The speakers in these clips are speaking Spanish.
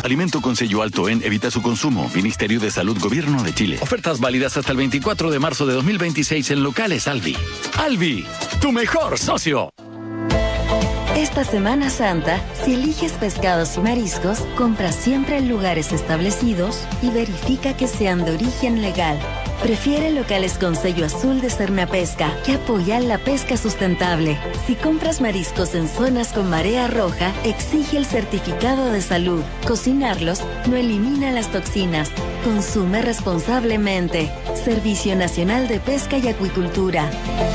Alimento con sello alto en evita su consumo. Ministerio de Salud, Gobierno de Chile. Ofertas válidas hasta el 24 de marzo de 2026 en locales Alvi. Alvi, tu mejor socio. Esta Semana Santa, si eliges pescados y mariscos, compra siempre en lugares establecidos y verifica que sean de origen legal. Prefiere locales con sello azul de Cernapesca, que apoyan la pesca sustentable. Si compras mariscos en zonas con marea roja, exige el certificado de salud. Cocinarlos no elimina las toxinas. Consume responsablemente. Servicio Nacional de Pesca y Acuicultura.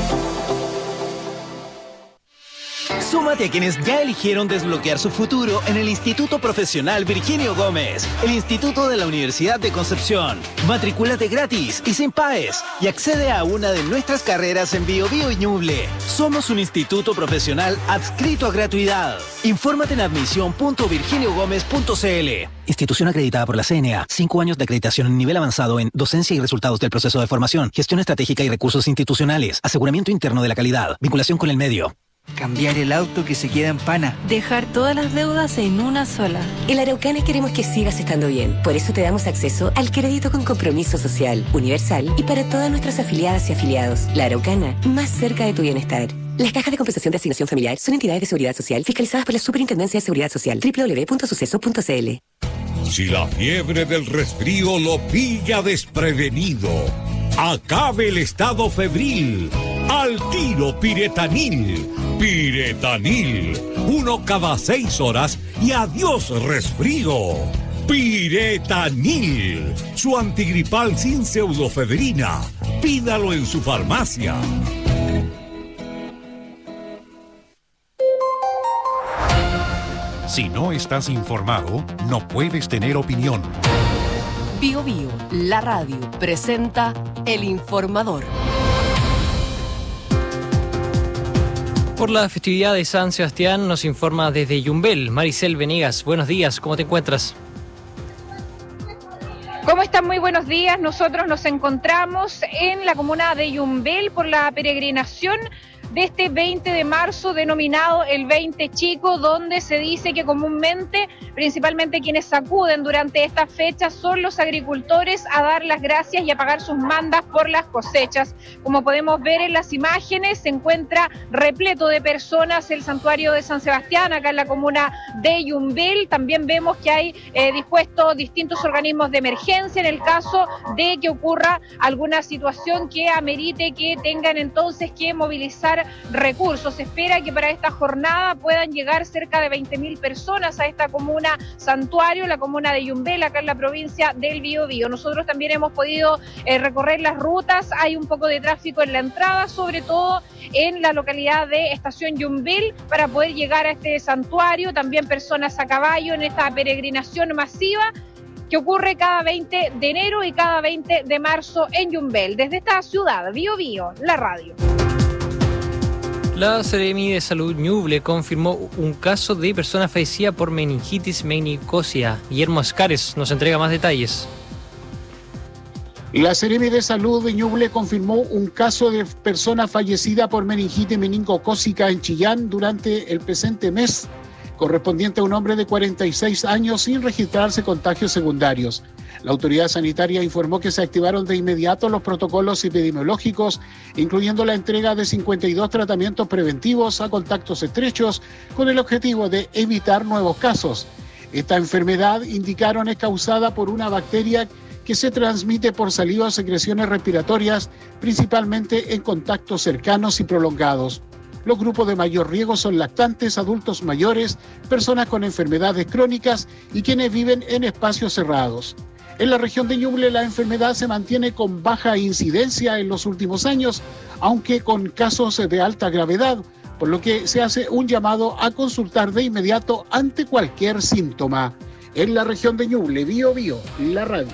Súmate a quienes ya eligieron desbloquear su futuro en el Instituto Profesional Virginio Gómez, el Instituto de la Universidad de Concepción. Matrículate gratis y sin PAES y accede a una de nuestras carreras en Biobío y Ñuble. Somos un instituto profesional adscrito a gratuidad. Infórmate en admisión.virginiogomez.cl. Institución acreditada por la CNA. 5 años de acreditación en nivel avanzado en docencia y resultados del proceso de formación, gestión estratégica y recursos institucionales, aseguramiento interno de la calidad, vinculación con el medio. Cambiar el auto que se queda en pana. Dejar todas las deudas en una sola. En la Araucana queremos que sigas estando bien. Por eso te damos acceso al crédito con compromiso social, universal y para todas nuestras afiliadas y afiliados. La Araucana, más cerca de tu bienestar. Las cajas de compensación de asignación familiar son entidades de seguridad social fiscalizadas por la Superintendencia de Seguridad Social. www.suceso.cl. Si la fiebre del resfrío lo pilla desprevenido, acabe el estado febril. Al tiro Piretanil. Piretanil. 1 cada 6 horas y adiós resfrío. Piretanil. Su antigripal sin pseudofedrina. Pídalo en su farmacia. Si no estás informado, no puedes tener opinión. Bio Bio, la radio, presenta El Informador. Por la festividad de San Sebastián nos informa desde Yumbel, Maricel Venegas. Buenos días, ¿cómo te encuentras? ¿Cómo están? Muy buenos días. Nosotros nos encontramos en la comuna de Yumbel por la peregrinación de este 20 de marzo denominado el 20 Chico, donde se dice que comúnmente, principalmente quienes acuden durante esta fecha son los agricultores a dar las gracias y a pagar sus mandas por las cosechas. Como podemos ver en las imágenes, se encuentra repleto de personas el santuario de San Sebastián, acá en la comuna de Yumbel. También vemos que hay dispuestos distintos organismos de emergencia en el caso de que ocurra alguna situación que amerite que tengan entonces que movilizar recursos. Se espera que para esta jornada puedan llegar cerca de 20.000 personas a esta comuna santuario, la comuna de Yumbel, acá en la provincia del Biobío. Nosotros también hemos podido recorrer las rutas, hay un poco de tráfico en la entrada, sobre todo en la localidad de Estación Yumbel, para poder llegar a este santuario. También personas a caballo en esta peregrinación masiva que ocurre cada 20 de enero y cada 20 de marzo en Yumbel. Desde esta ciudad, Biobío, la radio. La Seremi de Salud Ñuble confirmó un caso de persona fallecida por meningitis meningococia. Guillermo Ascares nos entrega más detalles. La Seremi de Salud de Ñuble confirmó un caso de persona fallecida por meningitis meningocócica en Chillán durante el presente mes, correspondiente a un hombre de 46 años sin registrarse contagios secundarios. La autoridad sanitaria informó que se activaron de inmediato los protocolos epidemiológicos, incluyendo la entrega de 52 tratamientos preventivos a contactos estrechos con el objetivo de evitar nuevos casos. Esta enfermedad, indicaron, es causada por una bacteria que se transmite por saliva o secreciones respiratorias, principalmente en contactos cercanos y prolongados. Los grupos de mayor riesgo son lactantes, adultos mayores, personas con enfermedades crónicas y quienes viven en espacios cerrados. En la región de Ñuble la enfermedad se mantiene con baja incidencia en los últimos años, aunque con casos de alta gravedad, por lo que se hace un llamado a consultar de inmediato ante cualquier síntoma. En la región de Ñuble, Biobío, la radio.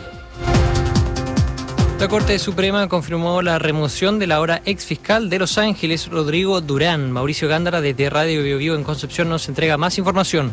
La Corte Suprema confirmó la remoción del ahora exfiscal de Los Ángeles, Rodrigo Durán. Mauricio Gándara, desde Radio Biobío en Concepción, nos entrega más información.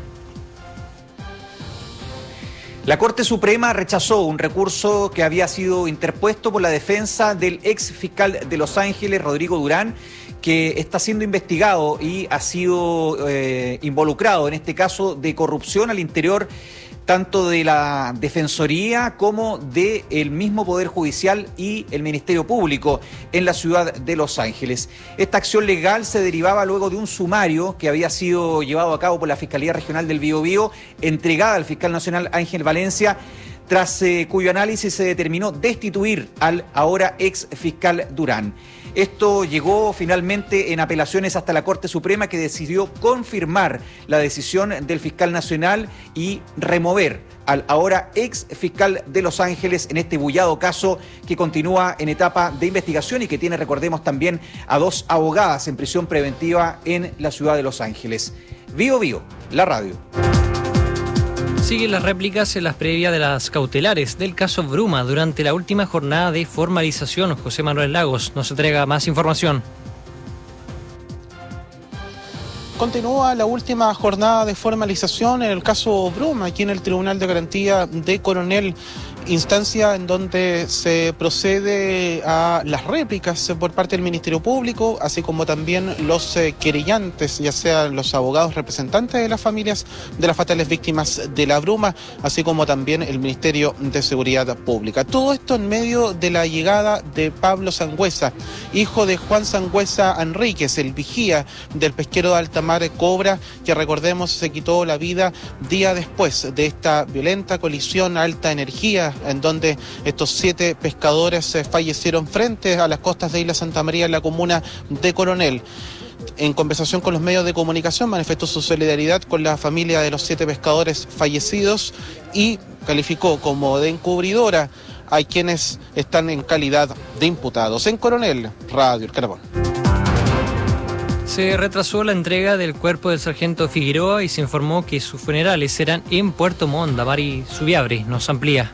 La Corte Suprema rechazó un recurso que había sido interpuesto por la defensa del ex fiscal de Los Ángeles, Rodrigo Durán, que está siendo investigado y ha sido involucrado en este caso de corrupción al interior tanto de la Defensoría como del mismo Poder Judicial y el Ministerio Público en la ciudad de Los Ángeles. Esta acción legal se derivaba luego de un sumario que había sido llevado a cabo por la Fiscalía Regional del Biobío, entregada al fiscal nacional Ángel Valencia, tras cuyo análisis se determinó destituir al ahora ex fiscal Durán. Esto llegó finalmente en apelaciones hasta la Corte Suprema, que decidió confirmar la decisión del fiscal nacional y remover al ahora ex fiscal de Los Ángeles en este bullado caso que continúa en etapa de investigación y que tiene, recordemos, también a 2 abogadas en prisión preventiva en la ciudad de Los Ángeles. Bío Bío, la radio. Siguen las réplicas en las previas de las cautelares del caso Bruma durante la última jornada de formalización. José Manuel Lagos nos entrega más información. Continúa la última jornada de formalización en el caso Bruma, aquí en el Tribunal de Garantía de Coronel, instancia en donde se procede a las réplicas por parte del Ministerio Público, así como también los querellantes, ya sean los abogados representantes de las familias de las fatales víctimas de la Bruma, así como también el Ministerio de Seguridad Pública. Todo esto en medio de la llegada de Pablo Sangüesa, hijo de Juan Sangüesa Enríquez, el vigía del pesquero de alta mar Cobra, que recordemos se quitó la vida día después de esta violenta colisión a alta energía, en donde estos 7 pescadores fallecieron frente a las costas de Isla Santa María en la comuna de Coronel. En conversación con los medios de comunicación manifestó su solidaridad con la familia de los 7 pescadores fallecidos y calificó como de encubridora a quienes están en calidad de imputados. En Coronel, Radio El Carbón. Se retrasó la entrega del cuerpo del sargento Figueroa y se informó que sus funerales serán en Puerto Montt. Mari Subiabre nos amplía.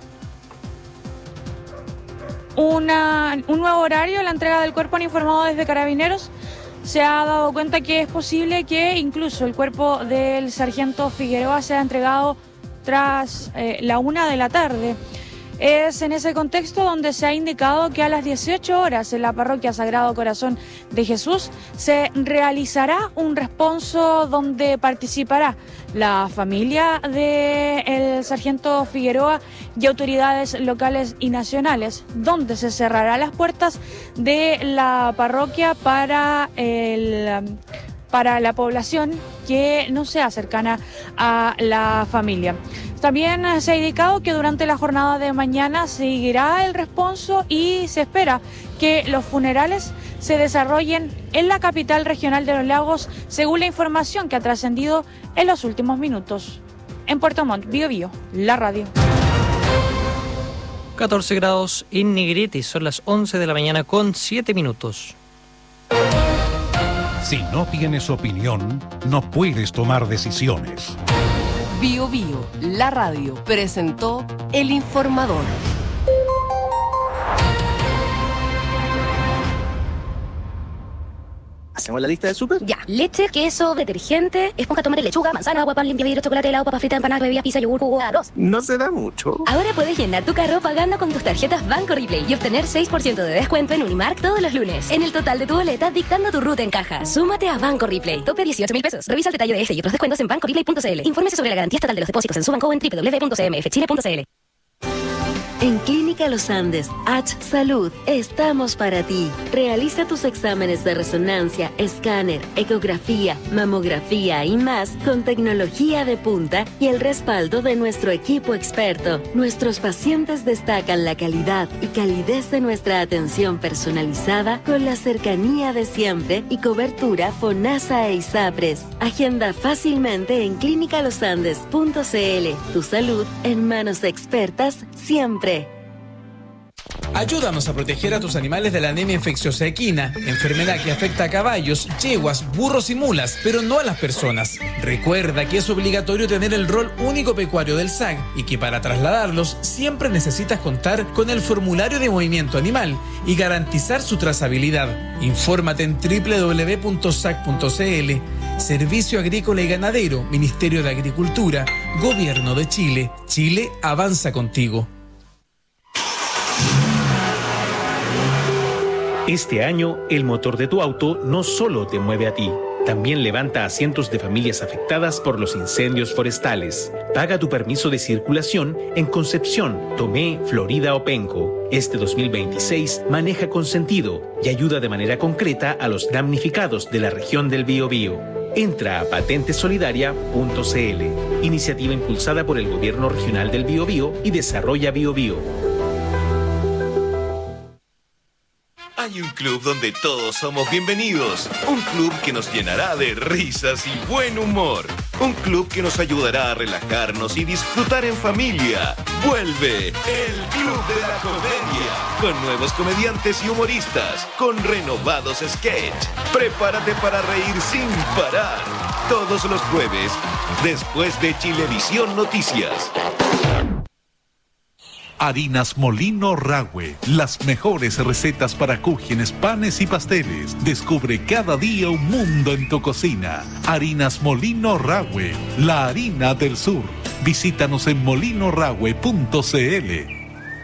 Un nuevo horario, la entrega del cuerpo, han informado desde Carabineros. Se ha dado cuenta que es posible que incluso el cuerpo del sargento Figueroa sea entregado tras la 1 de la tarde. Es en ese contexto donde se ha indicado que a las 18 horas en la parroquia Sagrado Corazón de Jesús se realizará un responso donde participará la familia del sargento Figueroa y autoridades locales y nacionales, donde se cerrará las puertas de la parroquia para la población que no sea cercana a la familia. También se ha indicado que durante la jornada de mañana seguirá el responso y se espera que los funerales se desarrollen en la capital regional de Los Lagos, según la información que ha trascendido en los últimos minutos. En Puerto Montt, Bío Bío, la radio. 14 grados en Negrete, son las 11 de la mañana con 7 minutos. Si no tienes opinión, no puedes tomar decisiones. Bío Bío, la radio, presentó El Informador. ¿Hacemos la lista del súper? Ya. Leche, queso, detergente, esponja, tomate, lechuga, manzana, agua, pan, limpia vidrio, chocolate, helado, papa frita, empanadas, bebidas, pizza, yogur, jugo, arroz. No se da mucho. Ahora puedes llenar tu carro pagando con tus tarjetas Banco Replay y obtener 6% de descuento en Unimark todos los lunes. En el total de tu boleta, dictando tu ruta en caja. Súmate a Banco Replay. Tope 18.000 pesos. Revisa el detalle de este y otros descuentos en bancoreplay.cl. Infórmese sobre la garantía estatal de los depósitos en su banco o en www.cmfchile.cl. En Clínica Los Andes, H Salud, estamos para ti. Realiza tus exámenes de resonancia, escáner, ecografía, mamografía y más con tecnología de punta y el respaldo de nuestro equipo experto. Nuestros pacientes destacan la calidad y calidez de nuestra atención personalizada con la cercanía de siempre y cobertura FONASA e ISAPRES. Agenda fácilmente en clinicalosandes.cl. Tu salud en manos expertas siempre. Ayúdanos a proteger a tus animales de la anemia infecciosa equina, enfermedad que afecta a caballos, yeguas, burros y mulas, pero no a las personas. Recuerda que es obligatorio tener el rol único pecuario del SAC y que para trasladarlos siempre necesitas contar con el formulario de movimiento animal y garantizar su trazabilidad. Infórmate en www.sac.cl. Servicio Agrícola y Ganadero, Ministerio de Agricultura, Gobierno de Chile. Chile avanza contigo. Este año, el motor de tu auto no solo te mueve a ti, También levanta a cientos de familias afectadas por los incendios forestales. Paga tu permiso de circulación en Concepción, Tomé, Florida o Penco. Este 2026 maneja con sentido y ayuda de manera concreta a los damnificados de la región del Biobío. Entra a patentesolidaria.cl, iniciativa impulsada por el Gobierno Regional del Biobío y Desarrolla Biobío. Hay un club donde todos somos bienvenidos. Un club que nos llenará de risas y buen humor. Un club que nos ayudará a relajarnos y disfrutar en familia. Vuelve el Club de la Comedia. Con nuevos comediantes y humoristas. Con renovados sketch. Prepárate para reír sin parar. Todos los jueves, después de Chilevisión Noticias. Harinas Molino Rahue, las mejores recetas para cúgenes, panes y pasteles. Descubre cada día un mundo en tu cocina. Harinas Molino Rahue, la harina del sur. Visítanos en molinorahue.cl.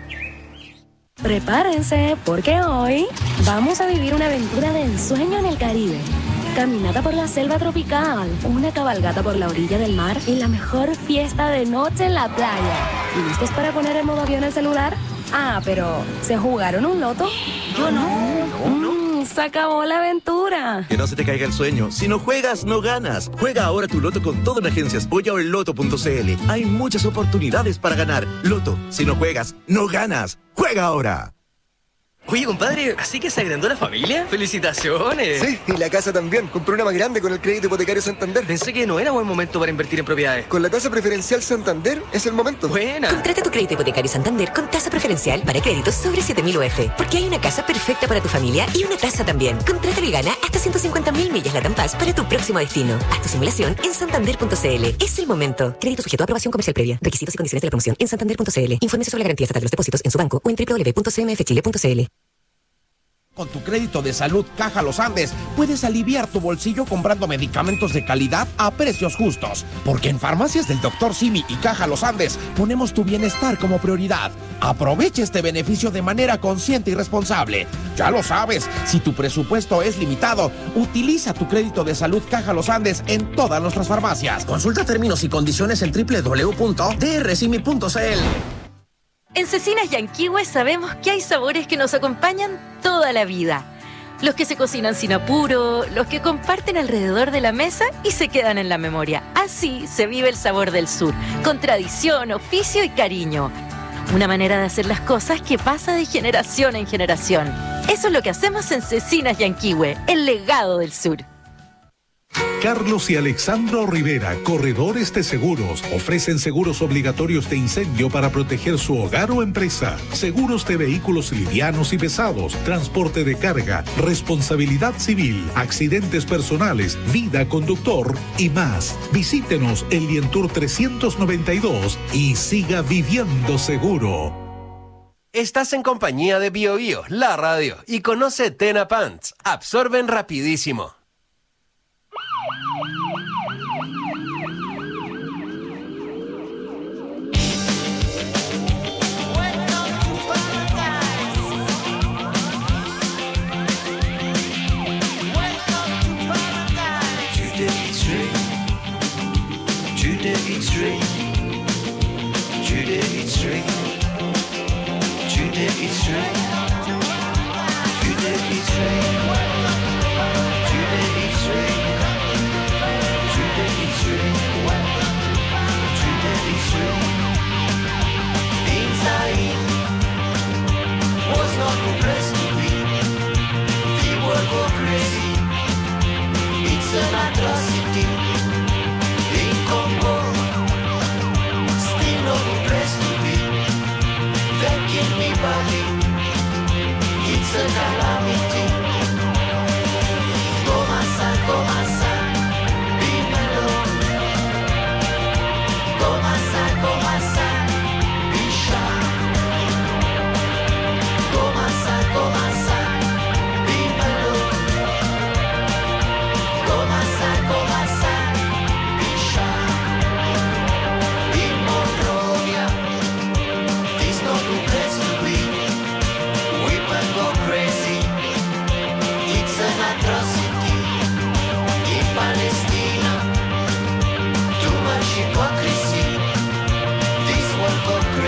Prepárense, porque hoy vamos a vivir una aventura de ensueño en el Caribe. Caminata por la selva tropical, una cabalgata por la orilla del mar y la mejor fiesta de noche en la playa. ¿Listos para poner en modo avión el celular? Ah, pero ¿se jugaron un loto? Yo no. Se acabó la aventura. Que no se te caiga el sueño. Si no juegas, no ganas. Juega ahora tu loto con todo en Agencias Polla o en loto.cl. Hay muchas oportunidades para ganar. Loto, si no juegas, no ganas. ¡Juega ahora! Oye, compadre, ¿así que se agrandó la familia? ¡Felicitaciones! Sí, y la casa también. Compré una más grande con el crédito hipotecario Santander. Pensé que no era buen momento para invertir en propiedades. Con la tasa preferencial Santander es el momento. ¡Buena! Contrata tu crédito hipotecario Santander con tasa preferencial para créditos sobre 7.000 UF. Porque hay una casa perfecta para tu familia y una tasa también. Contrátalo y gana hasta 150.000 millas LATAM Pass para tu próximo destino. Haz tu simulación en santander.cl. Es el momento. Crédito sujeto a aprobación comercial previa. Requisitos y condiciones de la promoción en santander.cl. Infórmese sobre la garantía estatal de los depósitos en su banco o en www.cmfchile.cl. Con tu crédito de salud Caja Los Andes, puedes aliviar tu bolsillo comprando medicamentos de calidad a precios justos. Porque en Farmacias del Dr. Simi y Caja Los Andes ponemos tu bienestar como prioridad. Aprovecha este beneficio de manera consciente y responsable. Ya lo sabes, si tu presupuesto es limitado, utiliza tu crédito de salud Caja Los Andes en todas nuestras farmacias. Consulta términos y condiciones en www.drsimi.cl. En Cecinas Yanquihue sabemos que hay sabores que nos acompañan toda la vida. Los que se cocinan sin apuro, los que comparten alrededor de la mesa y se quedan en la memoria. Así se vive el sabor del sur, con tradición, oficio y cariño. Una manera de hacer las cosas que pasa de generación en generación. Eso es lo que hacemos en Cecinas Yanquihue, el legado del sur. Carlos y Alexandro Rivera, corredores de seguros, ofrecen seguros obligatorios de incendio para proteger su hogar o empresa, seguros de vehículos livianos y pesados, transporte de carga, responsabilidad civil, accidentes personales, vida conductor y más. Visítenos en Lientour 392 y siga viviendo seguro. Estás en compañía de BioBio, la radio, y conoce Tena Pants. Absorben rapidísimo. It's a calamity.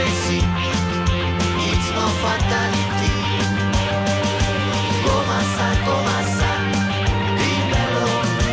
crazy. It's no fatality. Toma sa, dímelo.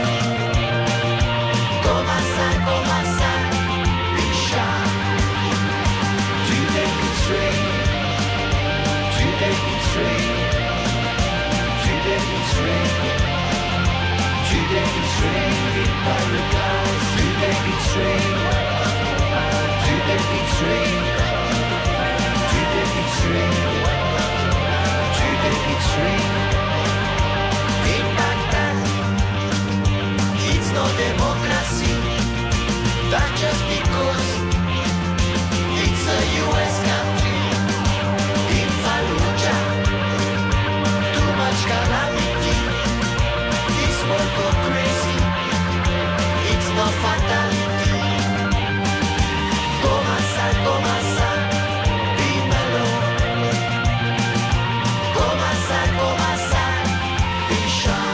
Toma sa, be shy. Today it's rain. Today it's rain. Today it's rain. Today it's rain in paradise. Today it's rain. Today it's rain. Today it's rain. Today it's rain. In Baghdad, it's no democracy. That's just because it's a U.S. country. In Fallujah, too much calamity. This world go crazy. It's no fatality. Toma sa, dímelo. Toma sa, be shy.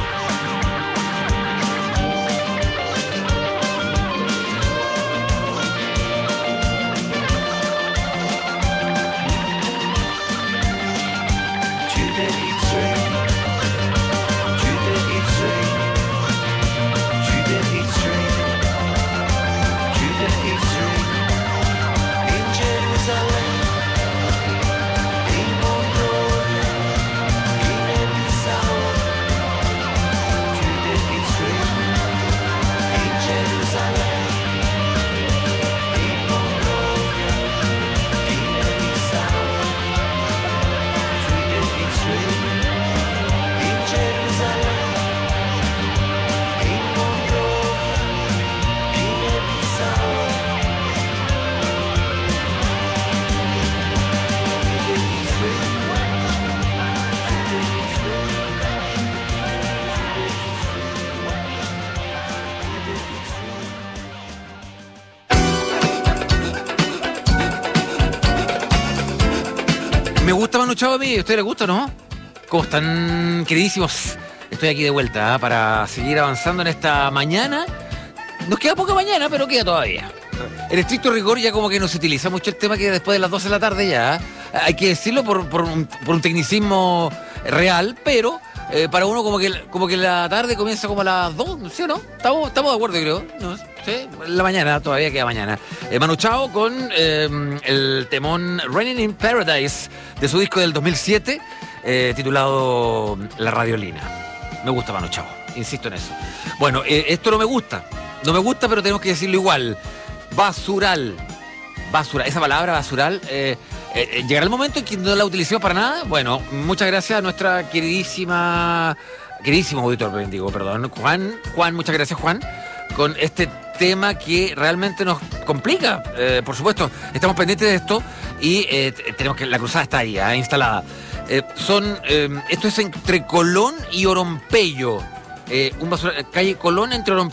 Today it's rain. Today it's rain. Today it's rain. Today it's rain. In Jerusalem, in Mongolia, Guinea-Bissau. Today it's rain. In Jerusalem, in Mongolia, Guinea-Bissau. Today it's rain. In Jerusalem, in Mongolia, Guinea-Bissau. Me gusta Manu Chao a mí, ¿a ustedes les gusta, no? ¿Cómo están, queridísimos? Estoy aquí de vuelta para seguir avanzando en esta mañana. Nos queda poca mañana, pero queda todavía. En estricto rigor ya como que no se utiliza mucho el tema que después de las 12 de la tarde ya. Hay que decirlo por un tecnicismo real, pero para uno como que la tarde comienza como a las 2, ¿sí o no? Estamos de acuerdo, creo. ¿No? Sí, la mañana, todavía queda mañana. Manu Chao con el temón Raining in Paradise de su disco del 2007, titulado La Radiolina. Me gusta Manu Chao, insisto en eso. Bueno, esto no me gusta, pero tenemos que decirlo igual. Basural, esa palabra basural, llegará el momento en que no la utilicemos para nada. Bueno, muchas gracias a nuestra queridísimo auditor, perdón, Juan, muchas gracias, Juan, con este tema que realmente nos complica. Por supuesto, estamos pendientes de esto y tenemos que, la cruzada está ahí, instalada. Esto es entre Colón y Orompello, calle Colón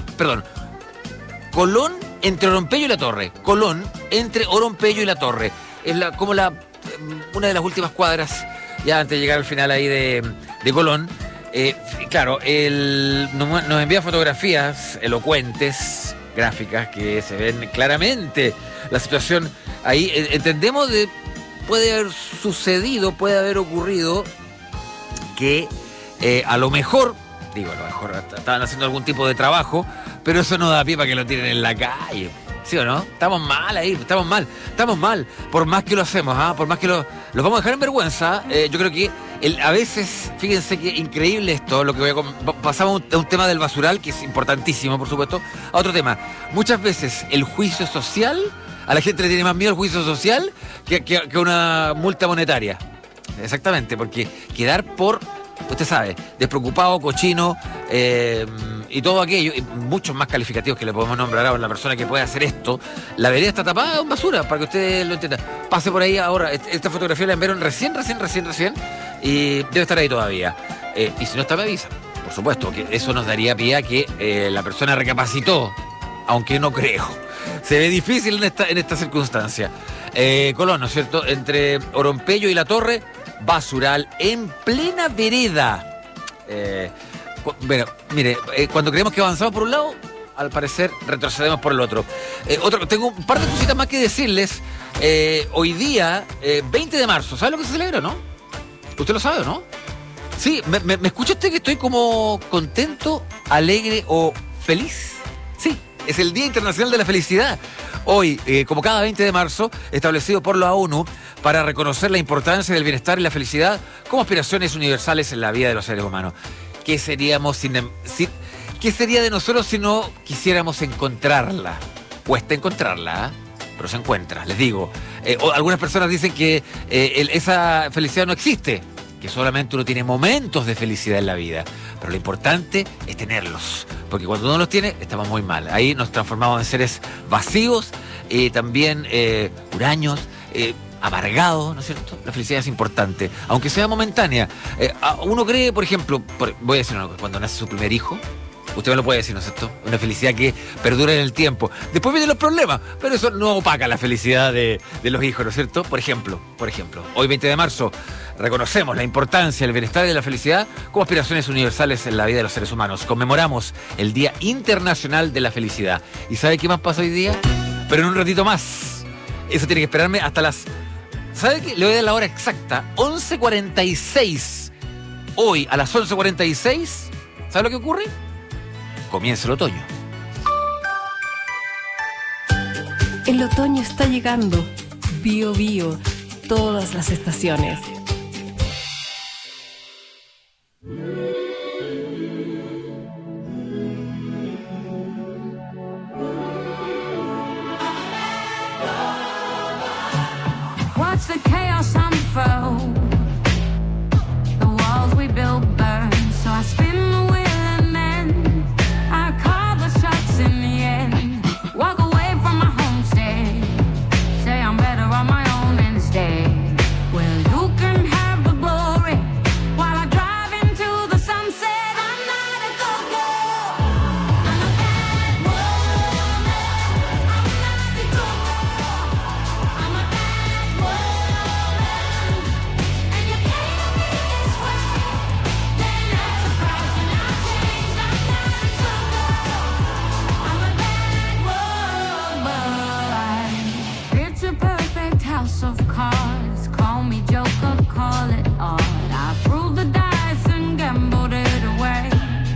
Colón entre Orompello y La Torre. Colón entre Orompello y La Torre. Es una de las últimas cuadras, ya antes de llegar al final ahí de Colón. Claro, nos envía fotografías elocuentes, gráficas, que se ven claramente la situación ahí. Entendemos puede haber sucedido, puede haber ocurrido que a lo mejor estaban haciendo algún tipo de trabajo, pero eso no da pie para que lo tiren en la calle. ¿Sí o no? Estamos mal ahí, estamos mal. Por más que lo hacemos, por más que los vamos a dejar en vergüenza, yo creo que a veces, fíjense que increíble esto, lo que pasamos a un tema del basural, que es importantísimo, por supuesto, a otro tema. Muchas veces el juicio social, a la gente le tiene más miedo el juicio social que una multa monetaria. Exactamente, porque quedar por, usted sabe, despreocupado, cochino, y todo aquello, y muchos más calificativos que le podemos nombrar a la persona que puede hacer esto. La vereda está tapada en basura, para que usted lo entienda. Pase por ahí ahora. Esta fotografía la enviaron recién, y debe estar ahí todavía. Y si no está, me avisa. Por supuesto, que eso nos daría pie a que la persona recapacitó, aunque no creo. Se ve difícil en esta circunstancia. Colón, ¿no es cierto? Entre Orompello y La Torre, basural en plena vereda. Bueno, mire, cuando creemos que avanzamos por un lado, al parecer retrocedemos por el otro. Tengo un par de cositas más que decirles. Hoy día, 20 de marzo, ¿sabe lo que se celebra, no? ¿Usted lo sabe, no? Sí, ¿me escucha usted que estoy como contento, alegre o feliz? Sí, es el Día Internacional de la Felicidad. Hoy, como cada 20 de marzo, establecido por la ONU para reconocer la importancia del bienestar y la felicidad como aspiraciones universales en la vida de los seres humanos. ¿Qué seríamos ¿qué sería de nosotros si no quisiéramos encontrarla? Cuesta encontrarla, pero se encuentra, les digo. Algunas personas dicen que esa felicidad no existe, que solamente uno tiene momentos de felicidad en la vida, pero lo importante es tenerlos, porque cuando uno los tiene, estamos muy mal. Ahí nos transformamos en seres vacíos, también huraños, amargados, ¿no es cierto? La felicidad es importante, aunque sea momentánea. Uno cree, por ejemplo, voy a decir una cosa, cuando nace su primer hijo, usted me lo puede decir, ¿no es cierto? Una felicidad que perdura en el tiempo. Después vienen los problemas, pero eso no opaca la felicidad de los hijos, ¿no es cierto? Por ejemplo, hoy 20 de marzo reconocemos la importancia del bienestar y de la felicidad como aspiraciones universales en la vida de los seres humanos. Conmemoramos el Día Internacional de la Felicidad. ¿Y sabe qué más pasa hoy día? Pero en un ratito más. Eso tiene que esperarme hasta las... ¿Sabe qué? Le voy a dar la hora exacta. 11:46. Hoy a las 11:46, ¿sabe lo que ocurre? Comienza el otoño. El otoño está llegando. Bio Bio, todas las estaciones. Watch the chaos unfold. The walls we built burn, so I spin the wheel and then I call the shots in the end. Walk away from my homestead, say I'm better on my own instead. Well, you can have the glory while I drive into the sunset. I'm not a go-go, I'm a bad woman. I'm not the go-go, I'm a bad woman. And you came to me this way, then not surprised when I changed. I'm not a go-go, I'm a bad woman. It's a perfect house of cards. Call me Joker, call it art. I threw the dice and gambled it away.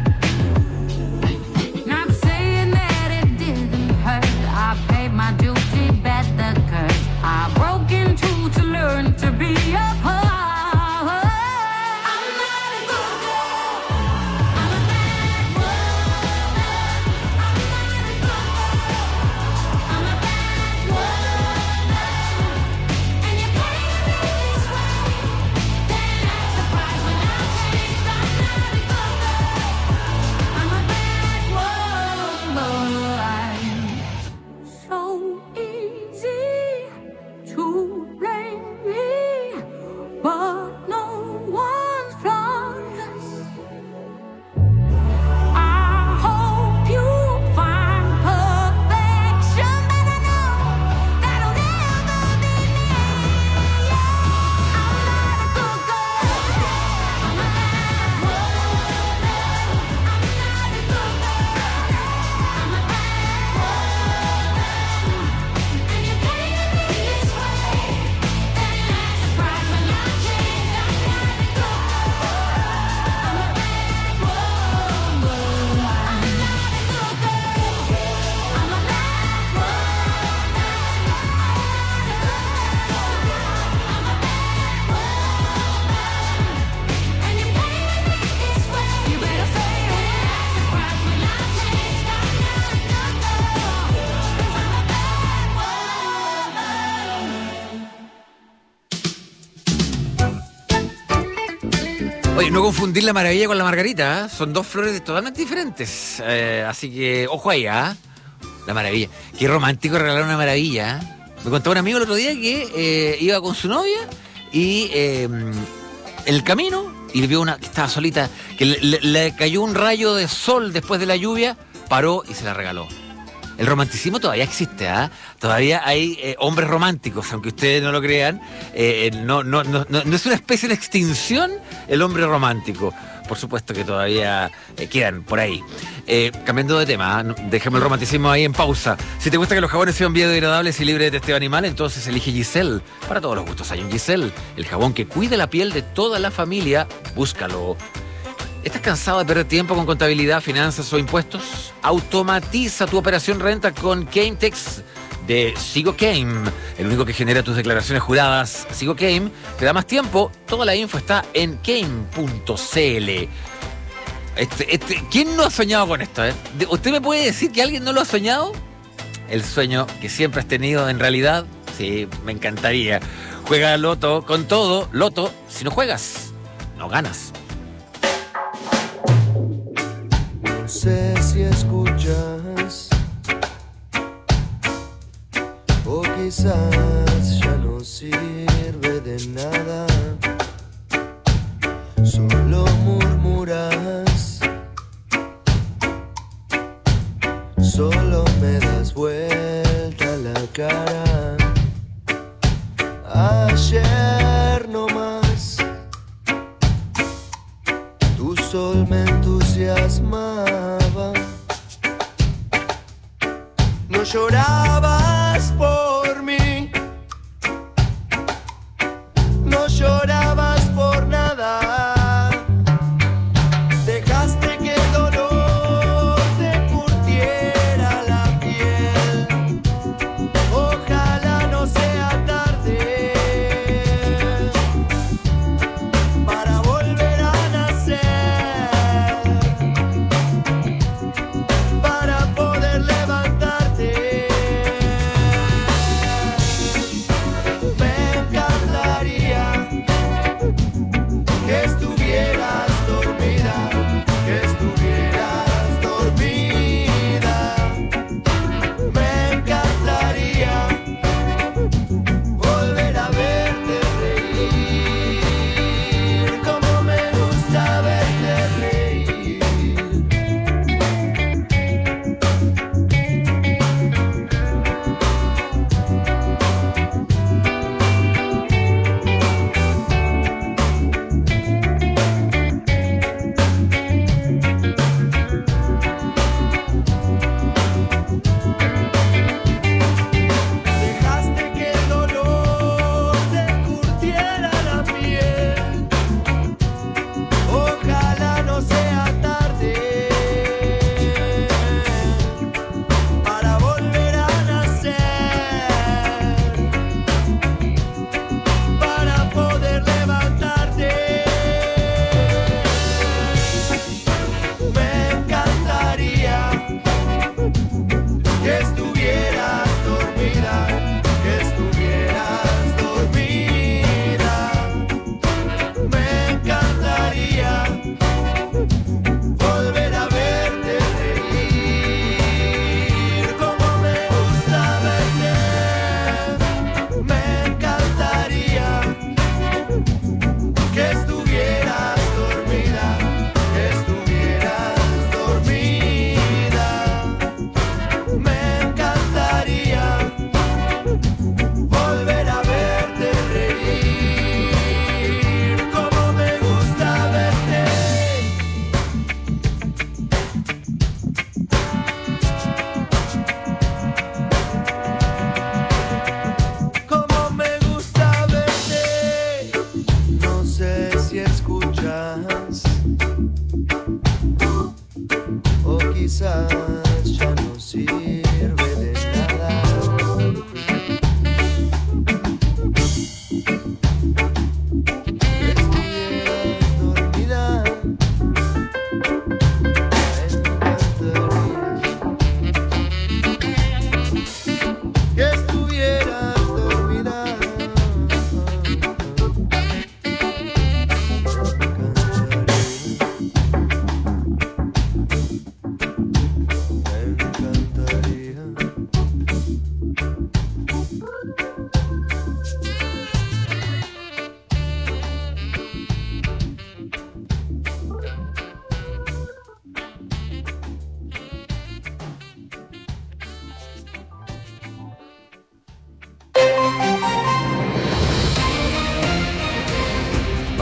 Not saying that it didn't hurt. I paid my duty, bet the curse. I broke into to learn to be a part. I'm not a good girl, I'm a bad woman. I'm not a good girl, I'm a bad woman. And you came to me this way, then not surprised when I changed. I'm not a good girl, I'm a bad woman. So easy to blame me, but no one's flawless. I hope you find perfection, but I know that'll never be me. I'm not a good girl, I'm a bad woman. I'm not a good girl, I'm a bad woman. And you came to me this way, then not surprised when I changed. I'm not a good girl, I'm a bad woman. I'm not a good girl, I'm a bad woman. I'm not a good girl, I'm a bad woman. And you came to me this way, you better say it. Surprised when I changed. I'm not a good girl, 'cause I'm a bad woman. Oye, no confundir la maravilla con la margarita, ¿eh? Son dos flores totalmente diferentes. Así que, ojo ahí, ¿ah? La maravilla. Qué romántico regalar una maravilla. ¿Eh? Me contaba un amigo el otro día que iba con su novia y en el camino y vio una que estaba solita, que le cayó un rayo de sol después de la lluvia, paró y se la regaló. El romanticismo todavía existe, ¿ah? Todavía hay hombres románticos, aunque ustedes no lo crean. No es una especie de extinción el hombre romántico. Por supuesto que todavía quedan por ahí. Cambiando de tema, dejemos el romanticismo ahí en pausa. Si te gusta que los jabones sean biodegradables y libres de testeo animal, entonces elige Giselle. Para todos los gustos hay un Giselle, el jabón que cuida la piel de toda la familia. Búscalo. ¿Estás cansado de perder tiempo con contabilidad, finanzas o impuestos? Automatiza tu operación renta con Cametex de SigoCaim, el único que genera tus declaraciones juradas. SigoCaim te da más tiempo. Toda la info está en caim.cl. ¿Quién no ha soñado con esto? ¿Usted me puede decir que alguien no lo ha soñado? El sueño que siempre has tenido en realidad. Sí, me encantaría. Juega Loto con todo. Loto, si no juegas, no ganas. No sé si escuchas o quizás ya no sirve de nada. Solo murmuras, solo me das vuelta la cara. Ayer no más, tu sol me entusiasmaba. No llorabas por mí, no llorabas por nada. Dejaste que el dolor te curtiera la piel. Ojalá no sea tarde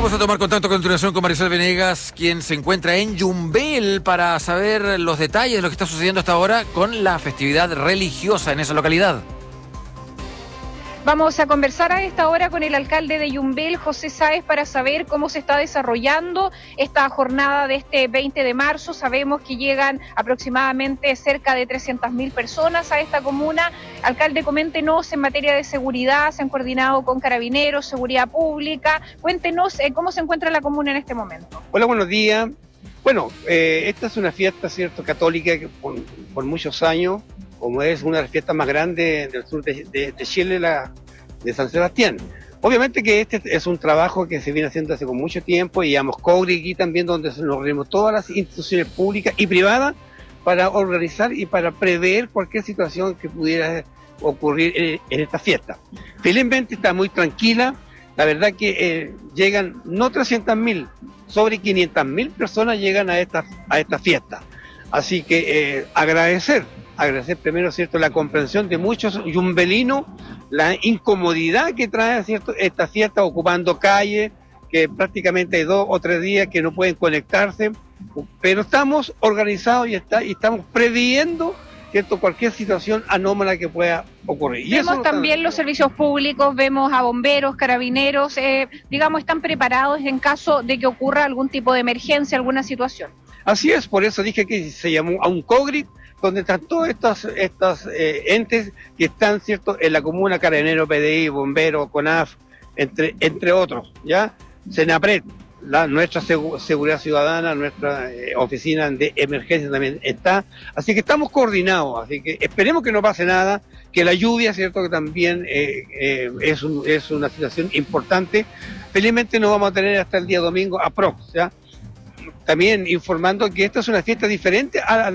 Vamos a tomar contacto a continuación con Marisol Venegas, quien se encuentra en Yumbel para saber los detalles de lo que está sucediendo hasta ahora con la festividad religiosa en esa localidad. Vamos a conversar a esta hora con el alcalde de Yumbel, José Sáez, para saber cómo se está desarrollando esta jornada de este 20 de marzo. Sabemos que llegan aproximadamente cerca de 300.000 personas a esta comuna. Alcalde, coméntenos en materia de seguridad, se han coordinado con carabineros, seguridad pública. Cuéntenos cómo se encuentra la comuna en este momento. Hola, buenos días. Bueno, esta es una fiesta, ¿cierto?, católica que por muchos años, como es una de las fiestas más grandes del sur de Chile, la de San Sebastián. Obviamente que este es un trabajo que se viene haciendo hace con mucho tiempo, y llevamos COGRI aquí también, donde nos reunimos todas las instituciones públicas y privadas para organizar y para prever cualquier situación que pudiera ocurrir en esta fiesta. Felizmente está muy tranquila, la verdad que llegan no 300.000, sobre 500.000 personas llegan a esta fiesta. Así que agradecer primero, ¿cierto?, la comprensión de muchos yumbelinos, la incomodidad que trae, ¿cierto?, esta fiesta, ocupando calles, que prácticamente hay 2 o 3 días que no pueden conectarse, pero estamos organizados y estamos previendo, ¿cierto?, cualquier situación anómala que pueda ocurrir. Y vemos eso también los servicios públicos, vemos a bomberos, carabineros, digamos, están preparados en caso de que ocurra algún tipo de emergencia, alguna situación. Así es, por eso dije que se llamó a un COGRI, donde están todos estos entes que están, ¿cierto?, en la comuna: Carabinero, PDI, Bombero, CONAF, entre otros, ¿ya? Senapred, nuestra seguridad ciudadana, nuestra oficina de emergencia también está. Así que estamos coordinados, así que esperemos que no pase nada, que la lluvia, ¿cierto?, que también es una situación importante. Felizmente no vamos a tener hasta el día domingo aprox, ¿ya? También informando que esta es una fiesta diferente a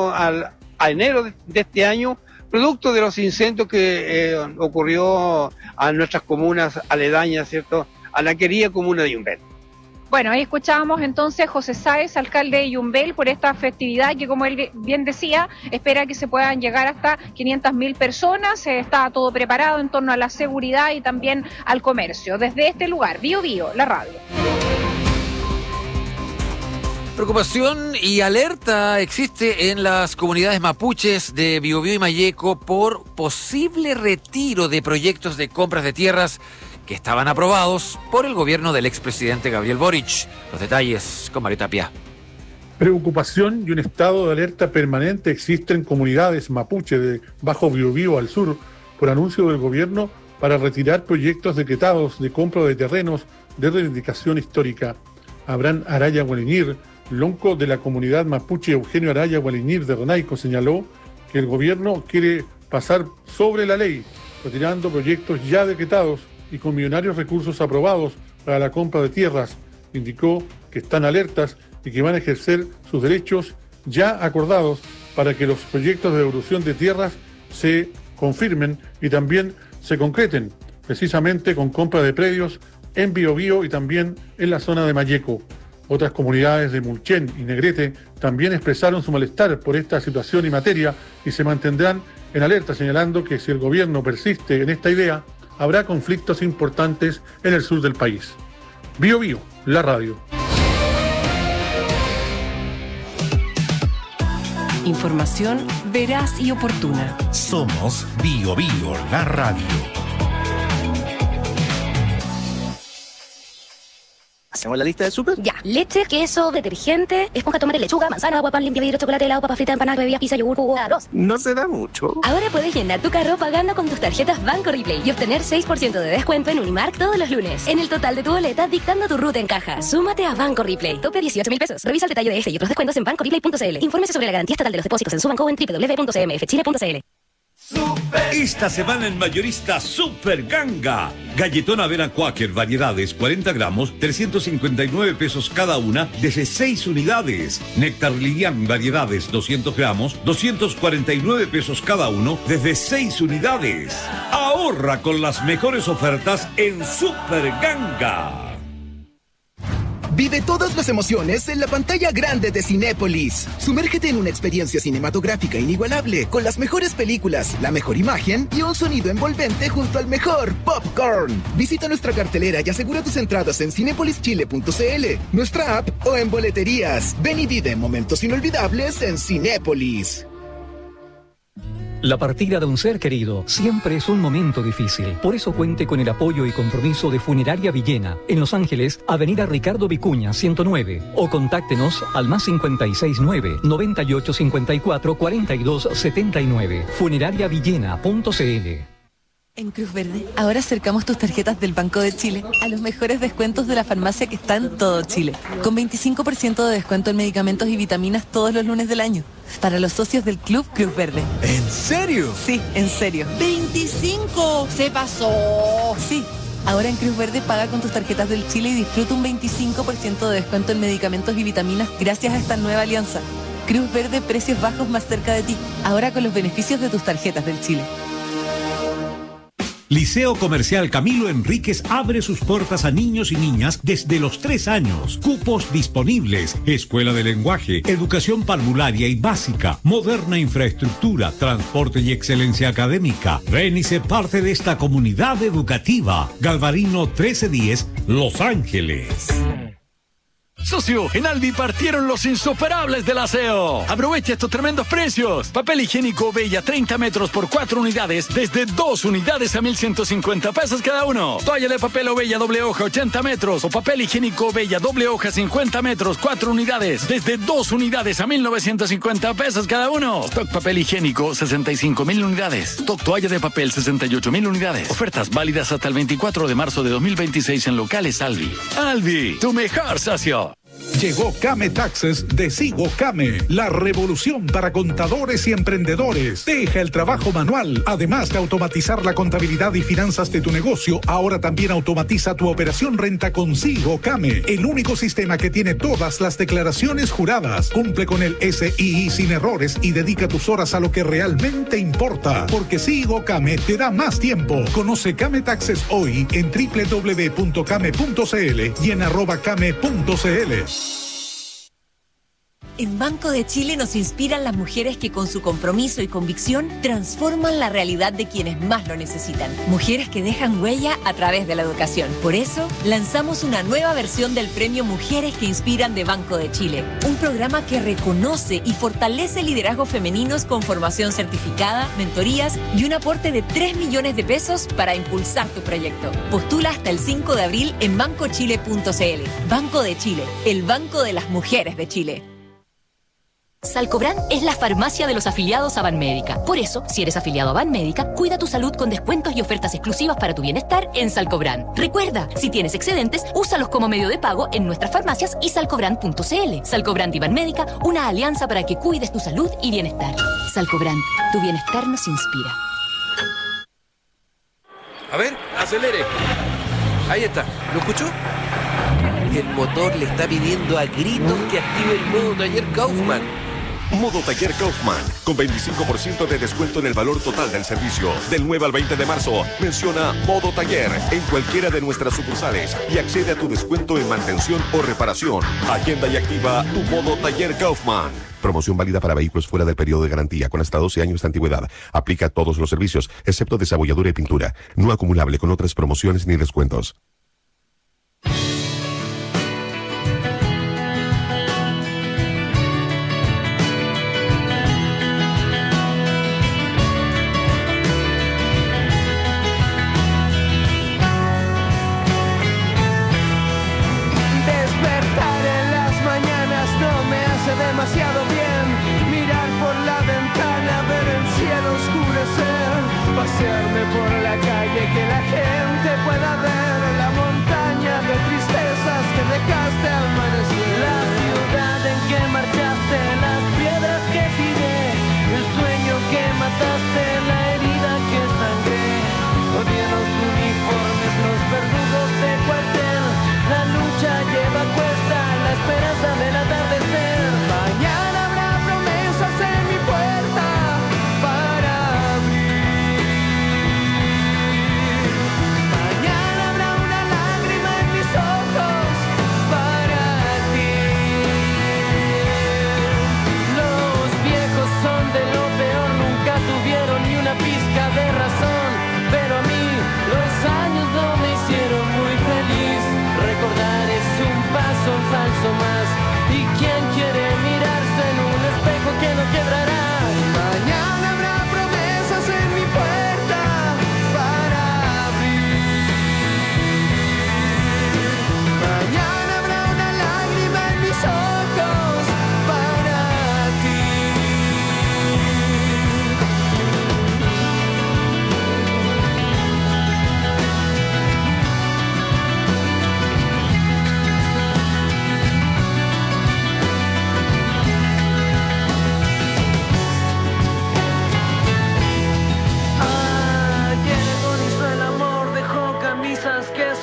enero de este año, producto de los incendios que ocurrió a nuestras comunas aledañas, ¿cierto?, a la querida comuna de Yumbel. Bueno, ahí escuchábamos entonces a José Sáez, alcalde de Yumbel, por esta festividad que, como él bien decía, espera que se puedan llegar hasta 500.000 personas. Está todo preparado en torno a la seguridad y también al comercio. Desde este lugar, Bio Bio, la radio. Preocupación y alerta existe en las comunidades mapuches de Biobío y Malleco por posible retiro de proyectos de compras de tierras que estaban aprobados por el gobierno del expresidente Gabriel Boric. Los detalles con Mario Tapia. Preocupación y un estado de alerta permanente existe en comunidades mapuche de Bajo Biobío al sur por anuncio del gobierno para retirar proyectos decretados de compra de terrenos de reivindicación histórica. Abraham Araya Gualeñir, lonco de la comunidad mapuche Eugenio Araya Gualeñir de Renaico, señaló que el gobierno quiere pasar sobre la ley, retirando proyectos ya decretados y con millonarios recursos aprobados para la compra de tierras. Indicó que están alertas y que van a ejercer sus derechos ya acordados para que los proyectos de devolución de tierras se confirmen y también se concreten, precisamente con compra de predios en Biobío y también en la zona de Malleco. Otras comunidades de Mulchen y Negrete también expresaron su malestar por esta situación y materia y se mantendrán en alerta, señalando que si el gobierno persiste en esta idea, habrá conflictos importantes en el sur del país. Biobío, la radio. Información veraz y oportuna. Somos Biobío, la radio. ¿Hacemos la lista del súper? Ya. Leche, queso, detergente, esponja, tomate, lechuga, manzana, agua, pan, limpia vidrio, chocolate, helado, papa frita, empanada, bebidas, pizza, yogur, jugo, arroz. No se da mucho. Ahora puedes llenar tu carro pagando con tus tarjetas Banco Replay y obtener 6% de descuento en Unimark todos los lunes. En el total de tu boleta, dictando tu ruta en caja. Súmate a Banco Replay. Tope 18.000 pesos. Revisa el detalle de este y otros descuentos en bancoreplay.cl. Infórmese sobre la garantía estatal de los depósitos en su banco o en www.cmfchile.cl. Esta semana en Mayorista Super Ganga. Galletón avena Quaker variedades 40 gramos, 359 pesos cada una, desde 6 unidades. Néctar Lilian variedades 200 gramos, 249 pesos cada uno, desde 6 unidades. Ahorra con las mejores ofertas en Super Ganga. Vive todas las emociones en la pantalla grande de Cinépolis. Sumérgete en una experiencia cinematográfica inigualable, con las mejores películas, la mejor imagen y un sonido envolvente junto al mejor popcorn. Visita nuestra cartelera y asegura tus entradas en cinepolischile.cl, nuestra app o en boleterías. Ven y vive momentos inolvidables en Cinépolis. La partida de un ser querido siempre es un momento difícil. Por eso cuente con el apoyo y compromiso de Funeraria Villena, en Los Ángeles, Avenida Ricardo Vicuña, 109. O contáctenos al +569 9854 4279. Funerariavillena.cl. En Cruz Verde, ahora acercamos tus tarjetas del Banco de Chile a los mejores descuentos de la farmacia que está en todo Chile, con 25% de descuento en medicamentos y vitaminas todos los lunes del año, para los socios del Club Cruz Verde. ¿En serio? Sí, en serio. ¡25! ¡Se pasó! Sí. Ahora en Cruz Verde paga con tus tarjetas del Chile y disfruta un 25% de descuento en medicamentos y vitaminas gracias a esta nueva alianza. Cruz Verde, precios bajos más cerca de ti, ahora con los beneficios de tus tarjetas del Chile. Liceo Comercial Camilo Enríquez abre sus puertas a niños y niñas desde los 3 años. Cupos disponibles. Escuela de lenguaje, educación parvularia y básica, moderna infraestructura, transporte y excelencia académica. Ven y sé parte de esta comunidad educativa. Galvarino 1310, Los Ángeles. Socio, en Aldi partieron los insuperables del aseo. Aprovecha estos tremendos precios. Papel higiénico Bella 30 metros por 4 unidades, desde 2 unidades a 1,150 pesos cada uno. Toalla de papel Bella doble hoja 80 metros o papel higiénico Bella doble hoja 50 metros, 4 unidades, desde 2 unidades a 1,950 pesos cada uno. Stock papel higiénico 65,000 unidades. Stock toalla de papel 68,000 unidades. Ofertas válidas hasta el 24 de marzo de 2026 en locales Aldi. Aldi, tu mejor socio. Llegó Came Taxes de Sigo Came, la revolución para contadores y emprendedores. Deja el trabajo manual. Además de automatizar la contabilidad y finanzas de tu negocio, ahora también automatiza tu operación renta con Sigo Came, el único sistema que tiene todas las declaraciones juradas. Cumple con el SII sin errores y dedica tus horas a lo que realmente importa, porque Sigo Came te da más tiempo. Conoce Came Taxes hoy en www.came.cl y en @came.cl. En Banco de Chile nos inspiran las mujeres que con su compromiso y convicción transforman la realidad de quienes más lo necesitan. Mujeres que dejan huella a través de la educación. Por eso, lanzamos una nueva versión del premio Mujeres que Inspiran de Banco de Chile. Un programa que reconoce y fortalece liderazgos femeninos con formación certificada, mentorías y un aporte de 3 millones de pesos para impulsar tu proyecto. Postula hasta el 5 de abril en bancochile.cl. Banco de Chile, el banco de las mujeres de Chile. Salcobran es la farmacia de los afiliados a Banmédica. Por eso, si eres afiliado a Banmédica, cuida tu salud con descuentos y ofertas exclusivas para tu bienestar en Salcobran. Recuerda, si tienes excedentes, úsalos como medio de pago en nuestras farmacias y salcobran.cl. Salcobran y Banmédica, una alianza para que cuides tu salud y bienestar. Salcobran, tu bienestar nos inspira. A ver, acelere. Ahí está, ¿lo escuchó? El motor le está pidiendo a gritos que active el modo taller Kaufman. Modo Taller Kaufman, con 25% de descuento en el valor total del servicio. Del 9 al 20 de marzo, menciona Modo Taller en cualquiera de nuestras sucursales y accede a tu descuento en mantención o reparación. Agenda y activa tu Modo Taller Kaufman. Promoción válida para vehículos fuera del periodo de garantía con hasta 12 años de antigüedad. Aplica a todos los servicios, excepto desabolladura y pintura. No acumulable con otras promociones ni descuentos. Demasiado bien mirar por la ventana, ver el cielo oscurecer, pasearme por la calle, que la gente pueda ver la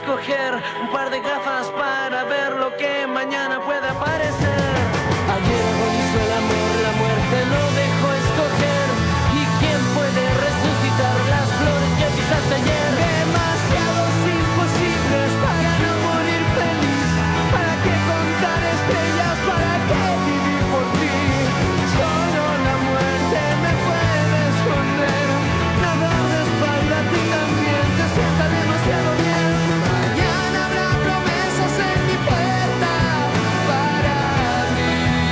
escoger un par de gafas para ver lo que mañana puede aparecer. Ayer agonizó el amor, la muerte no dejó escoger. ¿Y quién puede resucitar las flores que pisaste ayer? Demasiados imposibles para no morir feliz. ¿Para qué contar estrellas? ¿Para qué vivir por ti? Solo la muerte me puede esconder. Nadar de espalda a ti también te sienta demasiado bien. Mañana habrá promesas en mi puerta para mí.